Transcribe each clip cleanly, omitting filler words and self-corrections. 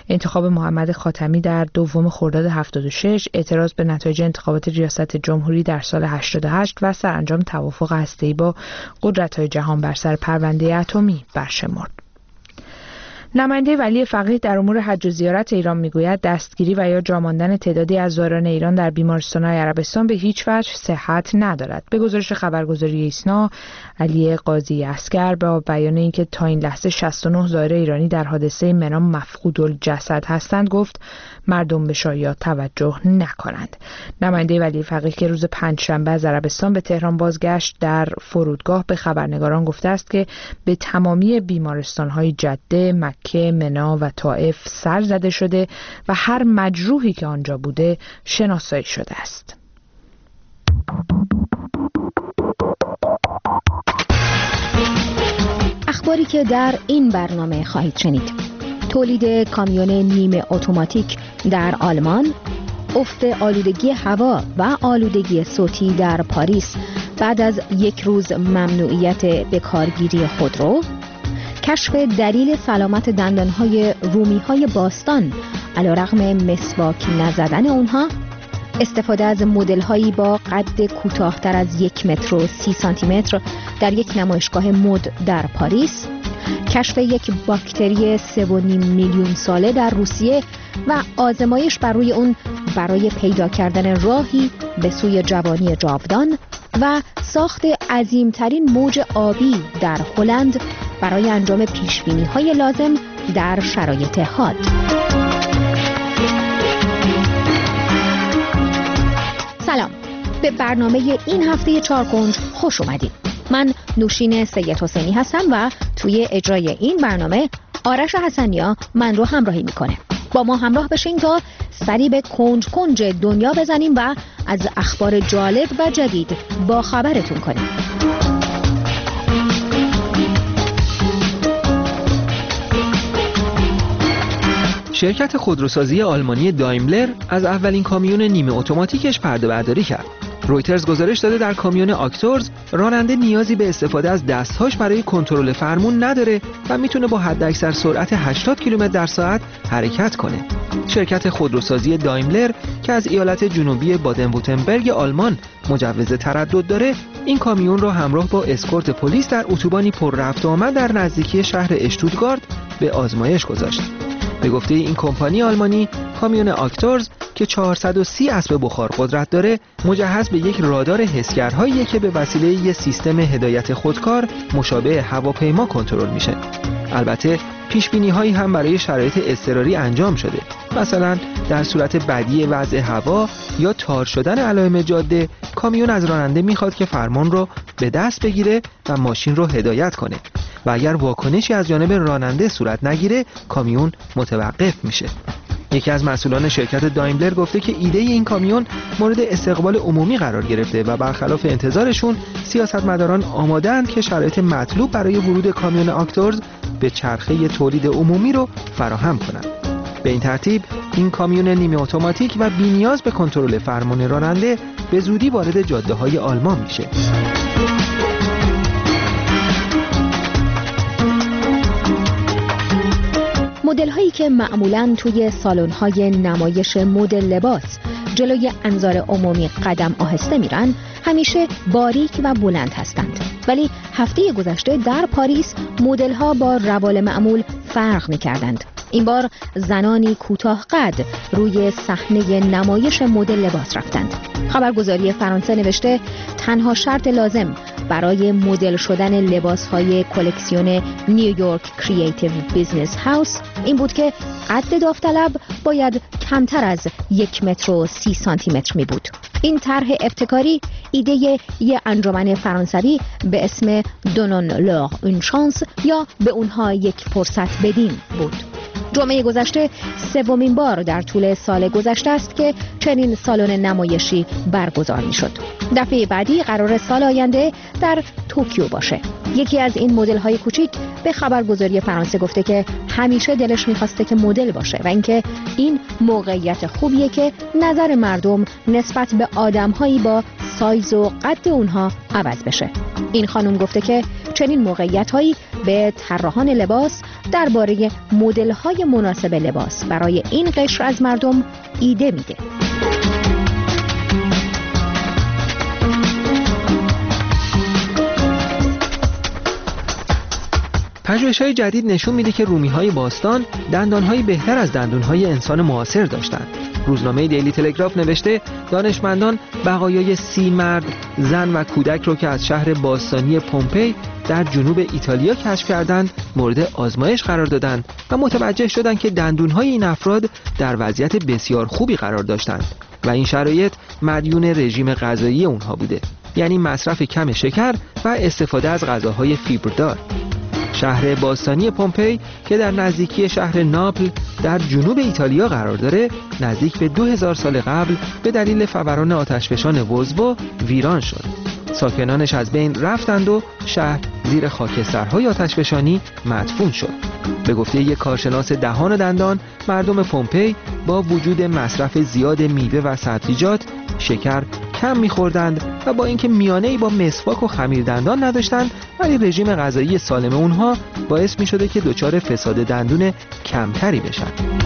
انتخاب محمد خاتمی در 2 خرداد 76، اعتراض به نتایج انتخابات ریاست جمهوری در سال 88 و سرانجام توافق هسته‌ای با قدرت‌های جهان بر سر پرونده اتمی برشمرد. نماینده ولی فقیه در امور حج و زیارت ایران میگوید دستگیری و یا جا ماندن تعدادی از زائران ایران در بیمارستان‌های عربستان به هیچ وجه صحت ندارد. به گزارش خبرگزاری ایسنا، علی قاضی عسکر با بیان اینکه تا این لحظه 69 زائر ایرانی در حادثه منی مفقود الجسد هستند گفت مردم به شایعات توجه نکنند. نماینده ولی فقیه که روز پنجشنبه از عربستان به تهران بازگشت در فرودگاه به خبرنگاران گفته است که به تمامی بیمارستان‌های جده، مکه، منی و طائف سر زده شده و هر مجروحی که آنجا بوده شناسایی شده است. اخباری که در این برنامه خواهید شنید: تولید کامیون نیمه اتوماتیک در آلمان، افت آلودگی هوا و آلودگی صوتی در پاریس بعد از 1 روز ممنوعیت بکارگیری خودرو، کشف دلیل سلامت دندانهای رومیهای باستان علیرغم مسواک نزدن اونها، استفاده از مدل‌هایی با قد کوتاه‌تر از 1 متر و 30 سانتی متر در یک نمایشگاه مد در پاریس، کشف یک باکتری 3.5 میلیون ساله در روسیه و آزمایش بر روی اون برای پیدا کردن راهی به سوی جوانی جاودان و ساخت عظیمترین موج آبی در هلند برای انجام پیشبینی‌های لازم در شرایط حاد. سلام، به برنامه این هفته 4 کنج خوش اومدید. من نوشین سید حسینی هستم و توی اجرای این برنامه آرش حسنیا من رو همراهی میکنه. با ما همراه بشین تا سری به کنج کنج دنیا بزنیم و از اخبار جالب و جدید با خبرتون کنیم. شرکت خودروسازی آلمانی دایملر از اولین کامیون نیمه اتوماتیکش پرده برداری کرد. رویترز گزارش داده در کامیون آکتورز راننده نیازی به استفاده از دستهاش برای کنترل فرمون نداره و میتونه با حداکثر سرعت 80 کیلومتر در ساعت حرکت کنه. شرکت خودروسازی دایملر که از ایالت جنوبی بادن وورتنبرگ آلمان مجوز تردد داره، این کامیون را همراه با اسکورت پلیس در اتوبانی پر رفت و آمد در نزدیکی شهر اشتوتگارت به آزمایش گذاشت. به گفته این کمپانی آلمانی، کامیون آکتورز که 430 اسب بخار قدرت داره، مجهز به یک رادار حسگرهایی که به وسیله یک سیستم هدایت خودکار مشابه هواپیما کنترل میشه. البته پیشبینی‌هایی هم برای شرایط اضطراری انجام شده. مثلا در صورت بدی وضع هوا یا تار شدن علائم جاده، کامیون از راننده میخواد که فرمان رو به دست بگیره و ماشین رو هدایت کنه و اگر واکنشی از جانب راننده صورت نگیره، کامیون متوقف میشه. یکی از مسئولان شرکت دایملر گفته که ایده این کامیون مورد استقبال عمومی قرار گرفته و برخلاف انتظارشون سیاستمداران آماده‌اند که شرایط مطلوب برای ورود کامیون آکتورز به چرخه تولید عمومی رو فراهم کنند. به این ترتیب این کامیون نیمه اتوماتیک و بی‌نیاز به کنترل فرمان راننده به زودی وارد جاده‌های آلمان میشه. مدل هایی که معمولاً توی سالن‌های نمایش مدل لباس جلوی انظار عمومی قدم آهسته میرن، همیشه باریک و بلند هستند. ولی هفته گذشته در پاریس مدل ها با روال معمول فرق می‌کردند. این بار زنانی کوتاه قد روی صحنه نمایش مدل لباس رفتند. خبرگزاری فرانسه نوشته تنها شرط لازم برای مدل شدن لباس‌های کلکسیون نیویورک کریتیو بیزنس هاوس این بود که قد داوطلب باید کمتر از 1 متر و 30 سانتی متر می بود. این طرح ابتکاری ایده یه انجمن فرانسوی به اسم دونون لور اون شانس یا به اونها یک فرصت بدیم بود. جمعه گذشته 3مین بار در طول سال گذشته است که چنین سالن نمایشی برگزار می شد. دفعه بعدی قرار سال آینده در توکیو باشه. یکی از این مدل های کوچیک به خبرگزاری فرانسه گفته که همیشه دلش میخواسته که مدل باشه و اینکه این موقعیت خوبیه که نظر مردم نسبت به آدم هایی با سایز و قد اونها عوض بشه. این خانم گفته که چنین موقعیت‌هایی به طراحان لباس درباره مدل‌های مناسب لباس برای این قشر از مردم ایده میده. پژوهش‌های جدید نشون میده که رومی‌های باستان دندان‌های بهتر از دندان‌های انسان معاصر داشتند. روزنامه دیلی تلگراف نوشته دانشمندان بقایای 30 مرد، زن و کودک رو که از شهر باستانی پومپئی در جنوب ایتالیا کشف کردند مورد آزمایش قرار دادند و متوجه شدند که دندون‌های این افراد در وضعیت بسیار خوبی قرار داشتند و این شرایط مدیون رژیم غذایی اونها بوده، یعنی مصرف کم شکر و استفاده از غذاهای فیبردار. شهر باستانی پومپئی که در نزدیکی شهر ناپل در جنوب ایتالیا قرار داره، نزدیک به 2000 سال قبل به دلیل فوران آتشفشان وزوو ویران شد. ساکنانش از بین رفتند و شهر زیر خاکسترهای آتشفشانی مدفون شد. به گفته یک کارشناس دهان و دندان، مردم پومپئی با وجود مصرف زیاد میوه و سبزیجات، شکر کم می‌خوردند و با اینکه میانه‌ای با مسواک و خمیر دندان نداشتند، ولی رژیم غذایی سالم اونها باعث می‌شده که دچار فساد دندون کمتری بشن.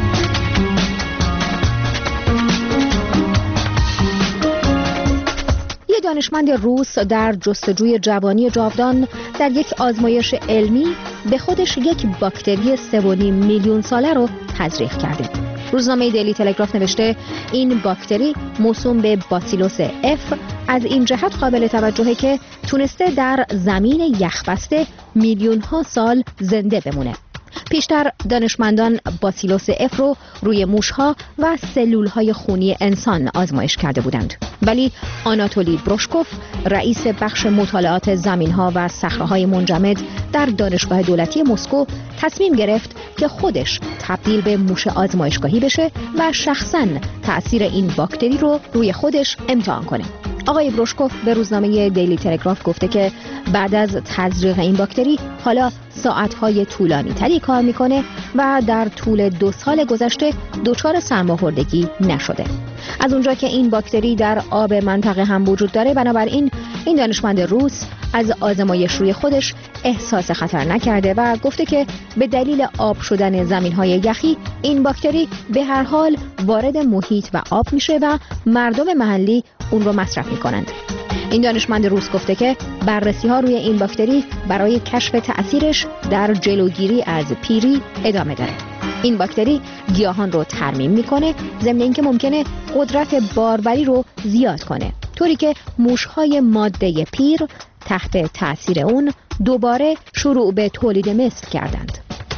یک دانشمند روس در جستجوی جوانی جاودان در یک آزمایش علمی به خودش یک باکتری 3.5 میلیون ساله رو تزریق کرده. روزنامه دیلی تلگراف نوشته این باکتری موسوم به باسیلوس اف از این جهت قابل توجهه که تونسته در زمین یخبسته میلیون ها سال زنده بمونه. پیشتر دانشمندان باسیلوس اف رو روی موشها و سلولهای خونی انسان آزمایش کرده بودند، ولی آناتولی بروشکوف، رئیس بخش مطالعات زمینها و صخره‌های منجمد در دانشگاه دولتی مسکو، تصمیم گرفت که خودش تبدیل به موش آزمایشگاهی بشه و شخصاً تأثیر این باکتری رو روی خودش امتحان کنه. آقای بروشکوف به روزنامه دیلی تلگراف گفته که بعد از تزریق این باکتری حالا ساعت‌های طولانی تری کار میکنه و در طول 2 سال گذشته دچار سرماخوردگی نشده. از اونجا که این باکتری در آب منطقه هم وجود داره، بنابراین این دانشمند روس از آزمایش روی خودش احساس خطر نکرده و گفته که به دلیل آب شدن زمین‌های یخی این باکتری به هر حال وارد محیط و آب میشه و مردم محلی اون رو مصرف میکنند. این دانشمند روس گفته که بررسی‌ها روی این باکتری برای کشف تأثیرش در جلوگیری از پیری ادامه داره. این باکتری گیاهان رو ترمیم میکنه، ضمن اینکه ممکنه قدرت باربری رو زیاد کنه، طوری که موش‌های ماده پیر تحت تأثیر اون دوباره شروع به تولید مثل کردند.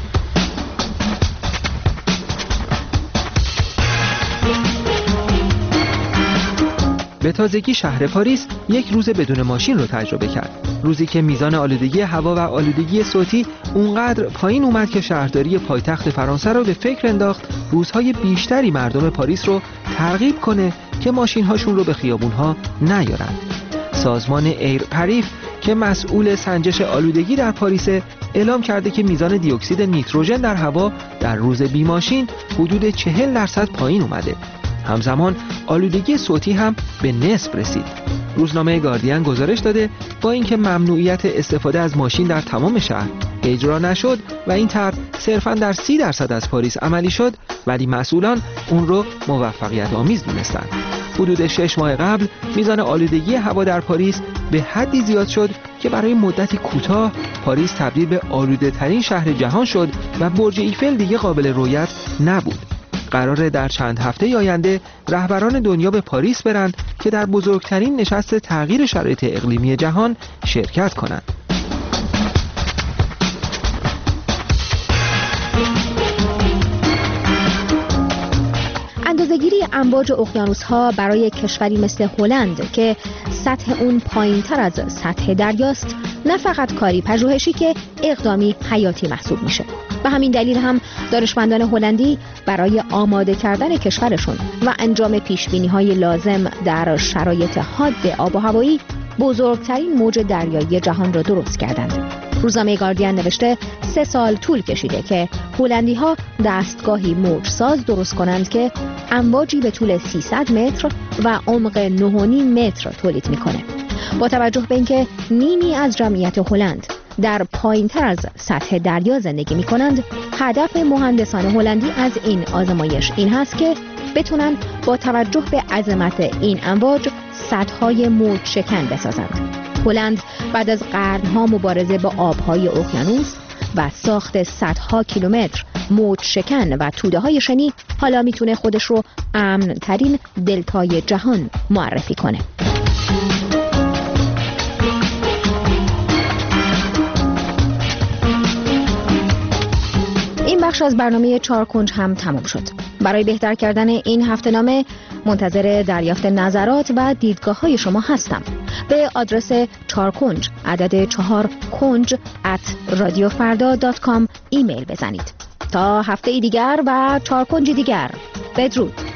به تازگی شهر پاریس یک روز بدون ماشین رو تجربه کرد. روزی که میزان آلودگی هوا و آلودگی صوتی اونقدر پایین اومد که شهرداری پایتخت فرانسه رو به فکر انداخت روزهای بیشتری مردم پاریس رو ترغیب کنه که ماشین‌هاشون رو به خیابون‌ها نیارن. سازمان ایر پاریس که مسئول سنجش آلودگی در پاریس اعلام کرده که میزان دی اکسید نیتروژن در هوا در روز بی ماشین حدود 40% پایین اومده. همزمان آلودگی صوتی هم به نصف رسید. روزنامه گاردین گزارش داده با اینکه ممنوعیت استفاده از ماشین در تمام شهر اجرا نشد و این طرح صرفاً در 30% از پاریس عملی شد، ولی مسئولان اون رو موفقیت آمیز دونستند. حدود 6 ماه قبل میزان آلودگی هوا در پاریس به حدی زیاد شد که برای مدتی کوتاه پاریس تبدیل به آلوده ترین شهر جهان شد و برج ایفل دیگه قابل رؤیت نبود. قراره در چند هفته آینده رهبران دنیا به پاریس برند که در بزرگترین نشست تغییر شرایط اقلیمی جهان شرکت کنند. اندازه‌گیری امواج اقیانوس‌ها برای کشوری مثل هلند که سطح اون پایین‌تر از سطح دریاست، نه فقط کاری پژوهشی که اقدامی حیاتی محسوب میشه. به همین دلیل هم دانشمندان هلندی برای آماده کردن کشورشون و انجام پیشبینی‌های لازم در شرایط حاد آب و هوایی بزرگترین موج دریایی جهان را درست کردند. روزنامه گاردین نوشته 3 سال طول کشیده که هلندی‌ها دستگاهی موجساز درست کنند که امواجی به طول 300 متر و عمق 9.5 متر تولید میکنه. با توجه به اینکه نیمی از جمعیت هلند در پایین‌تر از سطح دریا زندگی می‌کنند، هدف مهندسان هلندی از این آزمایش این هست که بتونن با توجه به عظمت این امواج سدهای موج شکن بسازند. هلند بعد از قرنها مبارزه با آبهای اقیانوس و ساخت صدها کیلومتر موج شکن و توده‌های شنی حالا میتونه خودش رو امن ترین دلتای جهان معرفی کنه. این بخش از برنامه 4 کنج هم تمام شد. برای بهتر کردن این هفته‌نامه منتظر دریافت نظرات و دیدگاه‌های شما هستم. به آدرس 4 کنج عدد 4 کنج @radiofarda.com ایمیل بزنید. تا هفته دیگر و 4 کنج دیگر، بدرود.